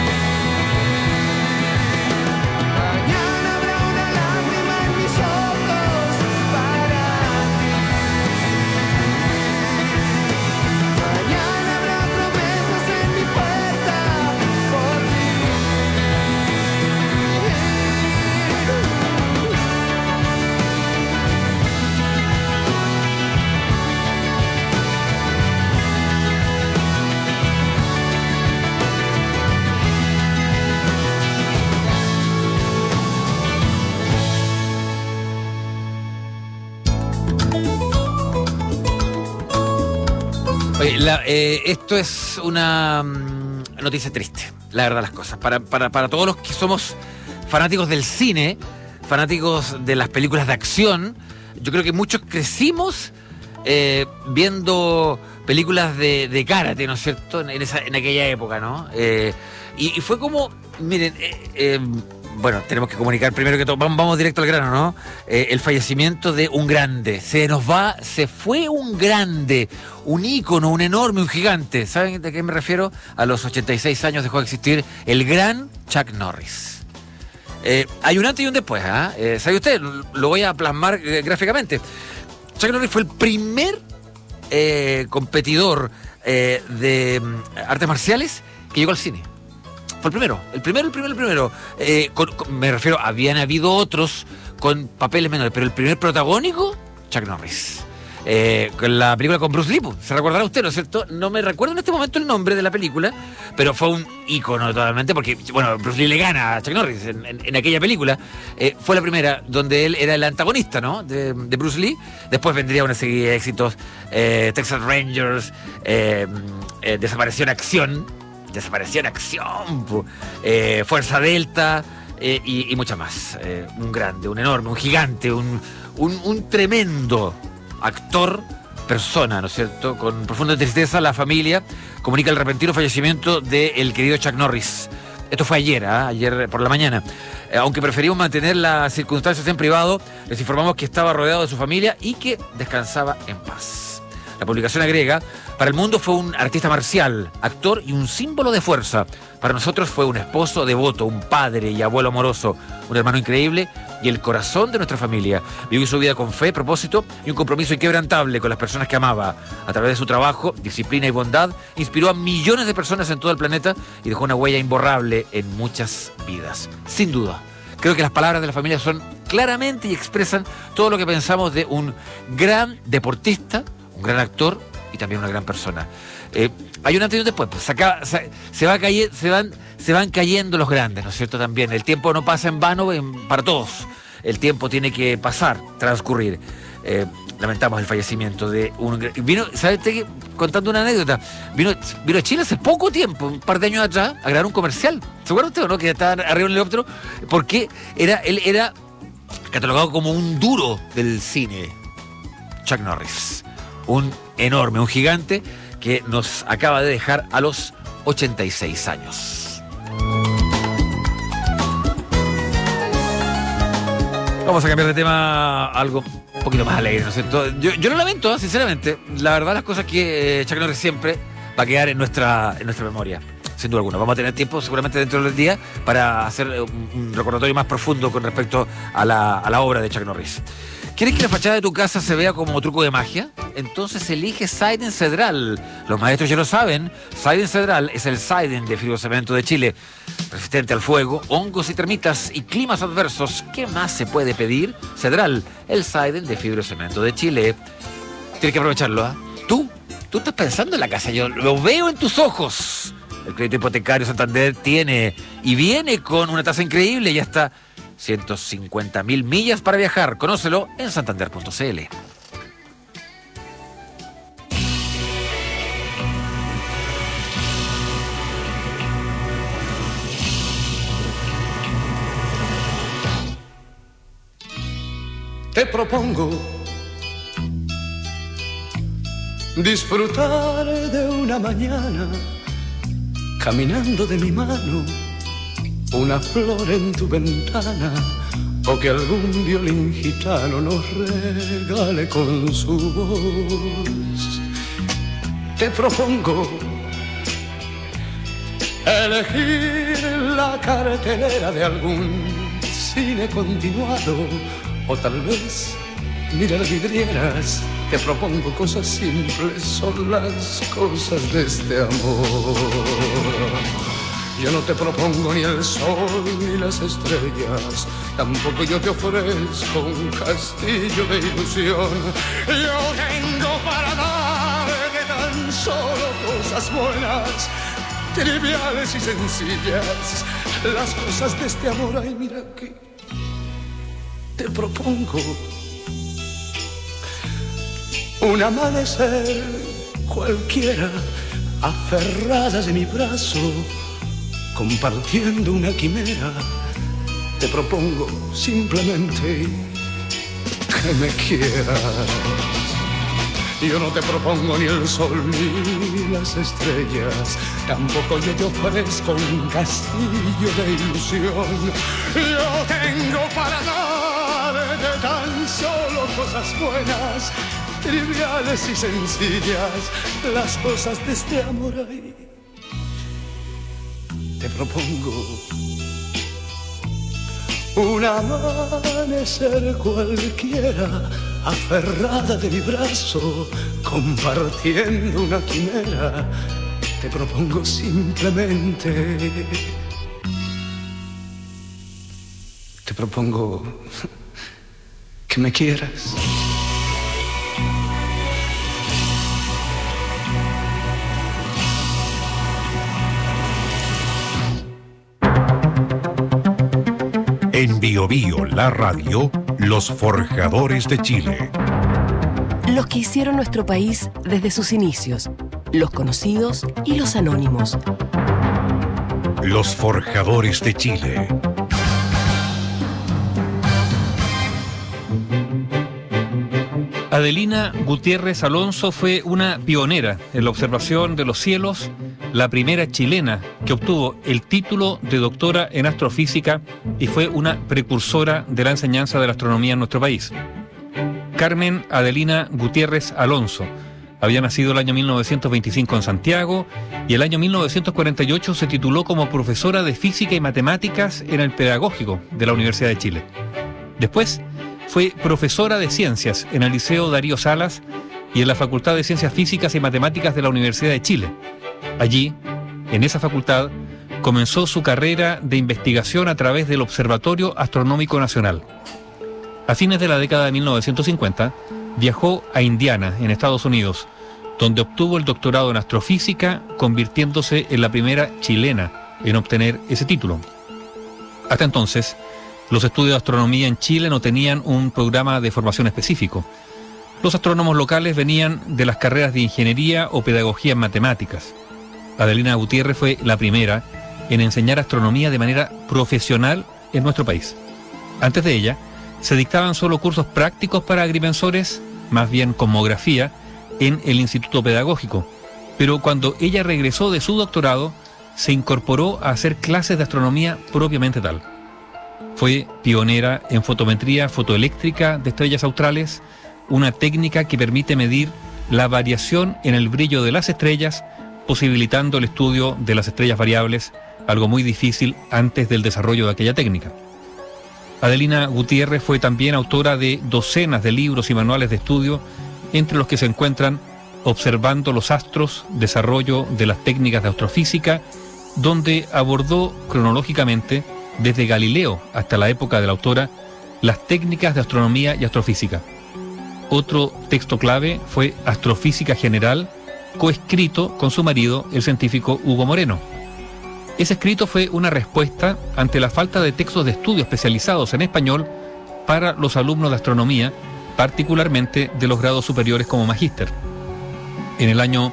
Mañana habrá una lágrima en mis ojos para ti. Mañana habrá promesas en mi puerta por ti. Oye, esto es una noticia triste, la verdad las cosas. Para todos los que somos fanáticos del cine, fanáticos de las películas de acción, yo creo que muchos crecimos viendo películas de karate, ¿no es cierto? En aquella época, ¿no? Y fue como, miren, bueno, tenemos que comunicar primero que todo, vamos directo al grano, ¿no? El fallecimiento de un grande. Se fue un grande, un ícono, un enorme, un gigante. ¿Saben de qué me refiero? A los 86 años dejó de existir el gran Chuck Norris. Hay un antes y un después, ¿ah? ¿Sabe usted? Lo voy a plasmar gráficamente. Chuck Norris fue el primer competidor de artes marciales que llegó al cine. Fue el primero. Me refiero, habían habido otros con papeles menores, pero el primer protagónico, Chuck Norris. Con la película con Bruce Lee, se recordará usted, ¿no es cierto? No me recuerdo en este momento el nombre de la película, pero fue un ícono totalmente, porque, bueno, Bruce Lee le gana a Chuck Norris en aquella película. Fue la primera donde él era el antagonista, ¿no? De Bruce Lee. Después vendría una serie de éxitos, Texas Rangers, Desapareció en Acción, Fuerza Delta, y muchas más. Un grande, un enorme, un gigante, un tremendo actor, persona, ¿no es cierto? Con profunda tristeza, la familia comunica el repentino fallecimiento del querido Chuck Norris. Esto fue ayer por la mañana. Aunque preferimos mantener las circunstancias en privado, les informamos que estaba rodeado de su familia y que descansaba en paz. La publicación agrega: para el mundo fue un artista marcial, actor y un símbolo de fuerza. Para nosotros fue un esposo devoto, un padre y abuelo amoroso, un hermano increíble y el corazón de nuestra familia. Vivió su vida con fe, propósito y un compromiso inquebrantable con las personas que amaba. A través de su trabajo, disciplina y bondad, inspiró a millones de personas en todo el planeta y dejó una huella imborrable en muchas vidas. Sin duda, creo que las palabras de la familia son claramente y expresan todo lo que pensamos de un gran deportista, un gran actor y también una gran persona. Hay un antes y un después, pues se van cayendo los grandes, ¿no es cierto? También el tiempo no pasa en vano para todos. El tiempo tiene que pasar, transcurrir. Lamentamos el fallecimiento de un... ¿Sabes qué? Contando una anécdota, vino a Chile hace poco tiempo, un par de años atrás, a grabar un comercial. ¿Se acuerda usted o no? Que estaba arriba en el helicóptero, porque él era catalogado como un duro del cine. Chuck Norris, un enorme, un gigante que nos acaba de dejar a los 86 años. Vamos a cambiar de tema a algo un poquito más alegre, ¿no es cierto? Yo lo lamento, sinceramente. La verdad, las cosas que Chuck Norris siempre va a quedar en nuestra memoria, sin duda alguna. Vamos a tener tiempo seguramente dentro del día para hacer un recordatorio más profundo con respecto a la obra de Chuck Norris. ¿Quieres que la fachada de tu casa se vea como truco de magia? Entonces elige Siding Cedral. Los maestros ya lo saben. Siding Cedral es el siding de fibrocemento de Chile. Resistente al fuego, hongos y termitas y climas adversos. ¿Qué más se puede pedir? Cedral, el siding de fibrocemento de Chile. Tienes que aprovecharlo, ¿ah? Tú estás pensando en la casa. Yo lo veo en tus ojos. El crédito hipotecario Santander tiene y viene con una tasa increíble y hasta 150.000 millas para viajar. Conócelo en santander.cl. te propongo disfrutar de una mañana caminando de mi mano, una flor en tu ventana, o que algún violín gitano nos regale con su voz. Te propongo elegir la cartelera de algún cine continuado, o tal vez mirar vidrieras. Te propongo cosas simples, son las cosas de este amor. Yo no te propongo ni el sol ni las estrellas, tampoco yo te ofrezco un castillo de ilusión. Yo tengo para darte tan solo cosas buenas, triviales y sencillas, las cosas de este amor. Ay, mira que te propongo un amanecer cualquiera, aferradas de mi brazo, compartiendo una quimera. Te propongo simplemente que me quieras. Yo no te propongo ni el sol ni las estrellas, tampoco yo te ofrezco un castillo de ilusión. Yo tengo para darte tan solo cosas buenas, triviales y sencillas, las cosas de este amor. Ahí te propongo un amanecer cualquiera, aferrada de mi brazo, compartiendo una quimera. Te propongo simplemente, te propongo que me quieras. En Bio Bio, la radio, los forjadores de Chile. Los que hicieron nuestro país desde sus inicios, los conocidos y los anónimos. Los forjadores de Chile. Adelina Gutiérrez Alonso fue una pionera en la observación de los cielos, la primera chilena que obtuvo el título de doctora en astrofísica y fue una precursora de la enseñanza de la astronomía en nuestro país. Carmen Adelina Gutiérrez Alonso había nacido el año 1925 en Santiago y el año 1948 se tituló como profesora de física y matemáticas en el Pedagógico de la Universidad de Chile. Después fue profesora de ciencias en el Liceo Darío Salas y en la Facultad de Ciencias Físicas y Matemáticas de la Universidad de Chile. Allí, en esa facultad, comenzó su carrera de investigación a través del Observatorio Astronómico Nacional. A fines de la década de 1950, viajó a Indiana, en Estados Unidos, donde obtuvo el doctorado en astrofísica, convirtiéndose en la primera chilena en obtener ese título. Hasta entonces, los estudios de astronomía en Chile no tenían un programa de formación específico. Los astrónomos locales venían de las carreras de ingeniería o pedagogía en matemáticas. Adelina Gutiérrez fue la primera en enseñar astronomía de manera profesional en nuestro país. Antes de ella, se dictaban solo cursos prácticos para agrimensores, más bien cosmografía, en el Instituto Pedagógico. Pero cuando ella regresó de su doctorado, se incorporó a hacer clases de astronomía propiamente tal. Fue pionera en fotometría fotoeléctrica de estrellas australes, una técnica que permite medir la variación en el brillo de las estrellas, posibilitando el estudio de las estrellas variables, algo muy difícil antes del desarrollo de aquella técnica. Adelina Gutiérrez fue también autora de docenas de libros y manuales de estudio, entre los que se encuentran Observando los astros, desarrollo de las técnicas de astrofísica, donde abordó cronológicamente, desde Galileo hasta la época de la autora, las técnicas de astronomía y astrofísica. Otro texto clave fue Astrofísica General, coescrito con su marido, el científico Hugo Moreno. Ese escrito fue una respuesta ante la falta de textos de estudio especializados en español para los alumnos de astronomía, particularmente de los grados superiores como magíster. En el año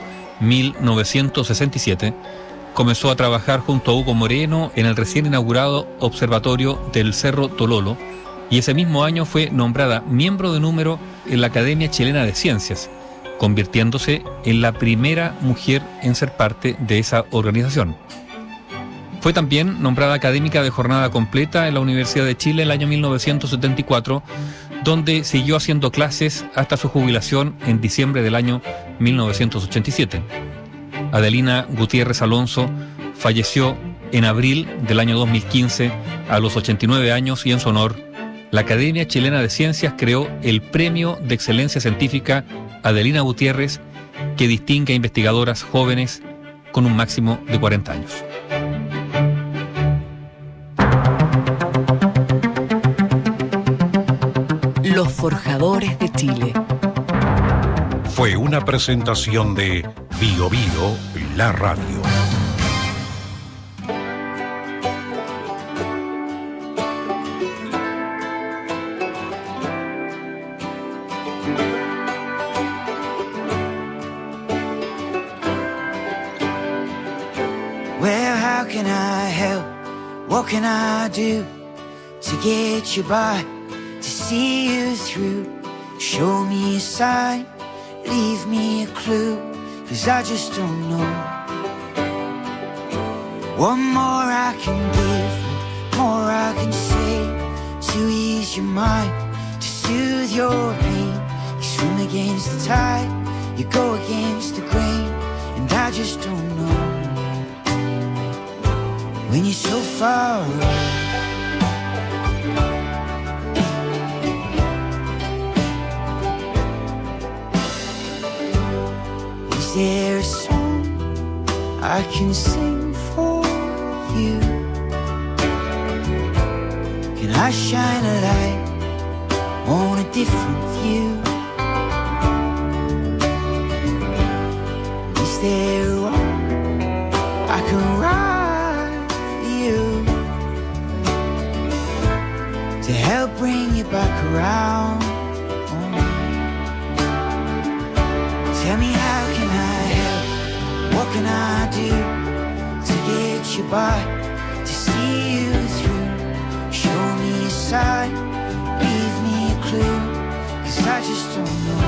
1967 comenzó a trabajar junto a Hugo Moreno en el recién inaugurado observatorio del Cerro Tololo y ese mismo año fue nombrada miembro de número en la Academia Chilena de Ciencias, convirtiéndose en la primera mujer en ser parte de esa organización. Fue también nombrada académica de jornada completa en la Universidad de Chile en el año 1974, donde siguió haciendo clases hasta su jubilación en diciembre del año 1987. Adelina Gutiérrez Alonso falleció en abril del año 2015 a los 89 años, y en su honor, la Academia Chilena de Ciencias creó el Premio de Excelencia Científica Adelina Gutiérrez, que distingue a investigadoras jóvenes con un máximo de 40 años. Los Forjadores de Chile. Fue una presentación de Bio Bio, la radio. Well, how can I help? What can I do to get you by, to see you through? Show me a sign, leave me a clue, 'cause I just don't know. What more I can give, more I can say, to ease your mind, to soothe your pain. You swim against the tide, you go against the grain, and I just don't know. When you're so far away, is there a song I can sing for you? Can I shine a light on a different view? Is there a wrong I can right for you, to help bring you back around? Tell me, how can I help? What can I do to get you by, to see you through? Show me a sign, leave me a clue, 'cause I just don't know.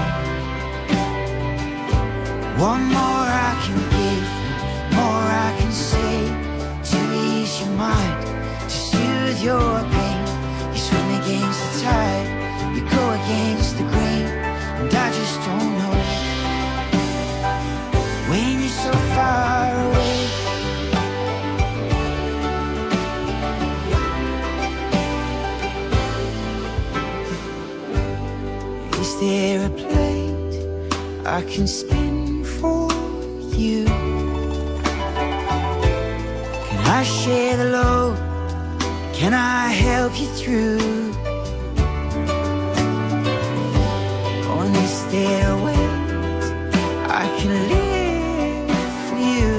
One more I can give, more I can say, to ease your mind, to soothe your pain. You swim against the tide, you go against the grain, and I just don't know. When you're so far away, is there a plate I can spin for you? Can I share the load? Can I help you through? On this stairway I can live for you,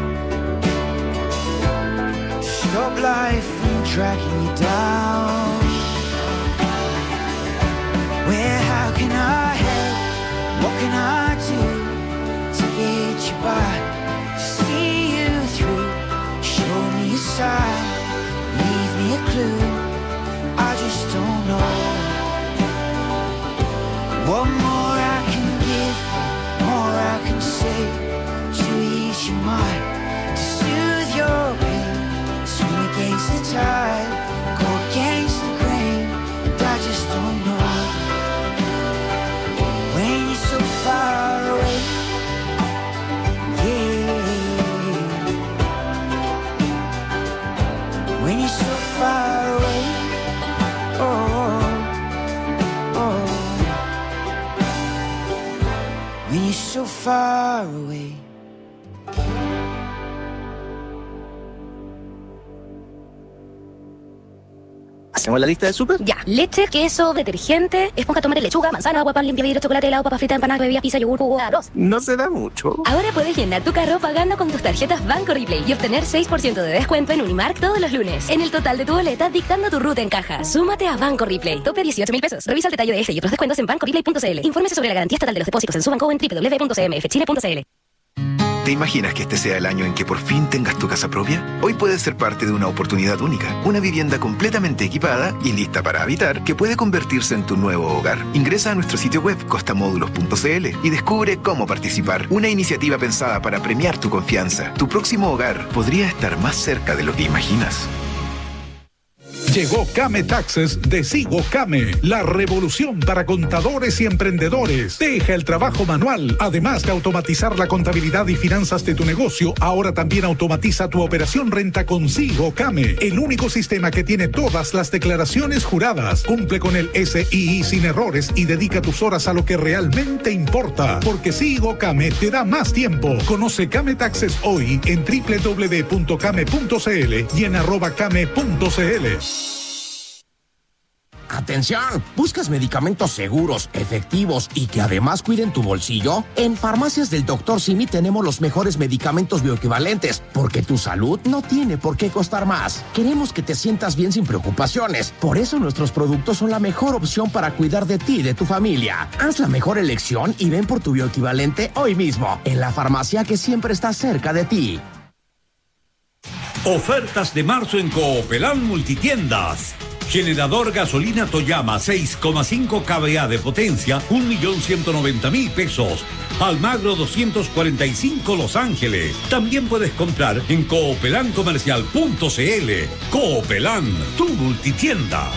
to stop life from tracking you down. Well, how can I help? What can I do to get you by, to see you through? Show me a sign, leave me a clue, I just don't know. One more I can give, more I can say, to ease your mind, to soothe your pain. Swim against the tide, go against the grain, and I just don't know. When you're so far away, yeah. When you're so far away, oh, oh. When you're so far away. ¿Hacemos la lista del súper? Ya. Leche, queso, detergente, esponja, tomate, lechuga, manzana, agua, pan, limpia, vidrio, chocolate, helado, papa frita, empanadas, bebidas, pizza, yogur, jugo, arroz. No se da mucho. Ahora puedes llenar tu carro pagando con tus tarjetas Banco Replay y obtener 6% de descuento en Unimark todos los lunes. En el total de tu boleta, dictando tu ruta en caja. Súmate a Banco Replay. Tope 18.000 pesos. Revisa el detalle de este y otros descuentos en bancoreplay.cl. Infórmese sobre la garantía estatal de los depósitos en su banco o en www.cmfchile.cl. ¿Te imaginas que este sea el año en que por fin tengas tu casa propia? Hoy puedes ser parte de una oportunidad única, una vivienda completamente equipada y lista para habitar que puede convertirse en tu nuevo hogar. Ingresa a nuestro sitio web costamódulos.cl y descubre cómo participar. Una iniciativa pensada para premiar tu confianza. Tu próximo hogar podría estar más cerca de lo que imaginas. Llegó Came Taxes de Sigo Came, la revolución para contadores y emprendedores. Deja el trabajo manual. Además de automatizar la contabilidad y finanzas de tu negocio, ahora también automatiza tu operación renta con Sigo Came, el único sistema que tiene todas las declaraciones juradas. Cumple con el SII sin errores y dedica tus horas a lo que realmente importa. Porque Sigo Came te da más tiempo. Conoce Came Taxes hoy en www.came.cl y en @came.cl. ¡Atención! ¿Buscas medicamentos seguros, efectivos y que además cuiden tu bolsillo? En Farmacias del Dr. Simi tenemos los mejores medicamentos bioequivalentes, porque tu salud no tiene por qué costar más. Queremos que te sientas bien sin preocupaciones. Por eso nuestros productos son la mejor opción para cuidar de ti y de tu familia. Haz la mejor elección y ven por tu bioequivalente hoy mismo, en la farmacia que siempre está cerca de ti. Ofertas de marzo en Coopelán Multitiendas. Generador gasolina Toyama 6,5 kVA de potencia, 1.190.000 pesos. Almagro 245 Los Ángeles. También puedes comprar en coopelancomercial.cl. Coopelán, tu multitienda.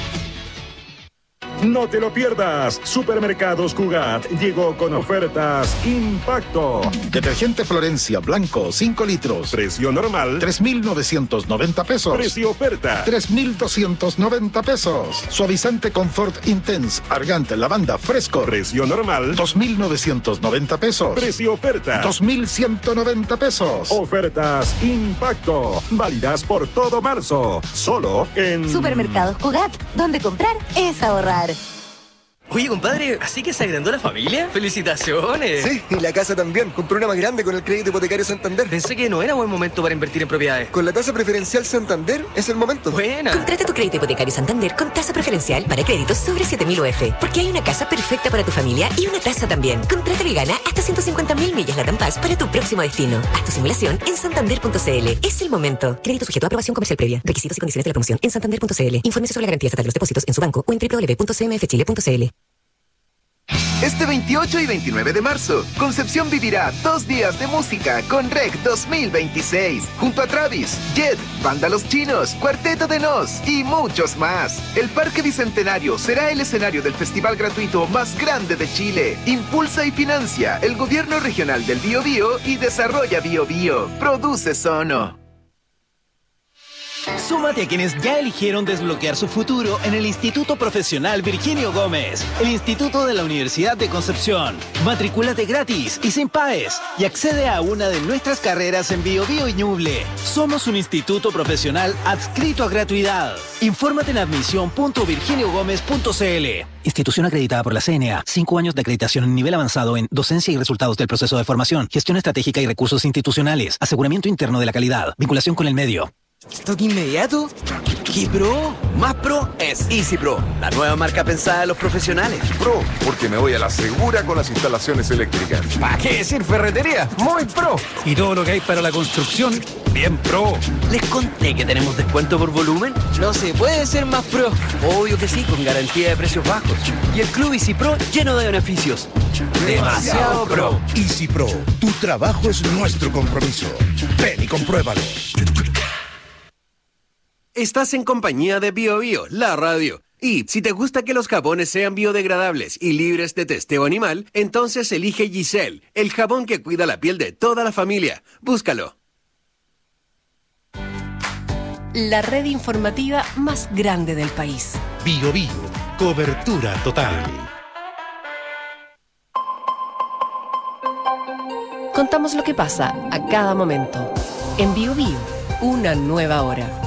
No te lo pierdas. Supermercados Cugat llegó con ofertas Impacto. Detergente Florencia blanco 5 litros. Precio normal 3.990 pesos. Precio oferta 3.290 pesos. Suavizante Comfort Intense Argante Lavanda Fresco. Precio normal 2.990 pesos. Precio oferta 2.190 pesos. Ofertas Impacto. Válidas por todo marzo. Solo en Supermercados Cugat, donde comprar es ahorrar. Oye, compadre, ¿así que se agrandó la familia? ¡Felicitaciones! Sí, y la casa también. Compré una más grande con el crédito hipotecario Santander. Pensé que no era buen momento para invertir en propiedades. Con la tasa preferencial Santander es el momento. Buena. Contrata tu crédito hipotecario Santander con tasa preferencial para créditos sobre 7.000 UF. Porque hay una casa perfecta para tu familia y una tasa también. Contrátalo y gana hasta 150.000 millas Latam Pass para tu próximo destino. Haz tu simulación en santander.cl. Es el momento. Crédito sujeto a aprobación comercial previa. Requisitos y condiciones de la promoción en santander.cl. Infórmese sobre la garantía estatal de los depósitos en su banco o en www.cmfchile.cl. Este 28 y 29 de marzo, Concepción vivirá 2 días de música con REC 2026, junto a Travis, Jet, Banda Los Chinos, Cuarteto de Nos y muchos más. El Parque Bicentenario será el escenario del festival gratuito más grande de Chile. Impulsa y financia el Gobierno Regional del Biobío y Desarrolla Biobío. Produce Sono. Súmate a quienes ya eligieron desbloquear su futuro en el Instituto Profesional Virginio Gómez, el Instituto de la Universidad de Concepción. Matricúlate gratis y sin PAES y accede a una de nuestras carreras en Biobío y Ñuble. Somos un instituto profesional adscrito a gratuidad. Infórmate en admisión.virginiogomez.cl. Institución acreditada por la CNA. 5 años de acreditación en nivel avanzado en docencia y resultados del proceso de formación, gestión estratégica y recursos institucionales, aseguramiento interno de la calidad, vinculación con el medio. ¿Stock inmediato? ¿Qué pro? Más pro es Easy Pro, la nueva marca pensada en los profesionales. Pro, porque me voy a la segura con las instalaciones eléctricas. ¿Para qué decir ferretería? Muy pro. Y todo lo que hay para la construcción, bien pro. ¿Les conté que tenemos descuento por volumen? No se puede ser más pro. Obvio que sí, con garantía de precios bajos. Y el Club Easy Pro lleno de beneficios. Demasiado pro. Easy Pro, tu trabajo es nuestro compromiso. Ven y compruébalo. Estás en compañía de BioBio, la radio. Y si te gusta que los jabones sean biodegradables y libres de testeo animal, entonces elige Giselle, el jabón que cuida la piel de toda la familia. Búscalo. La red informativa más grande del país. BioBio, cobertura total. Contamos lo que pasa a cada momento. En BioBio, una nueva hora.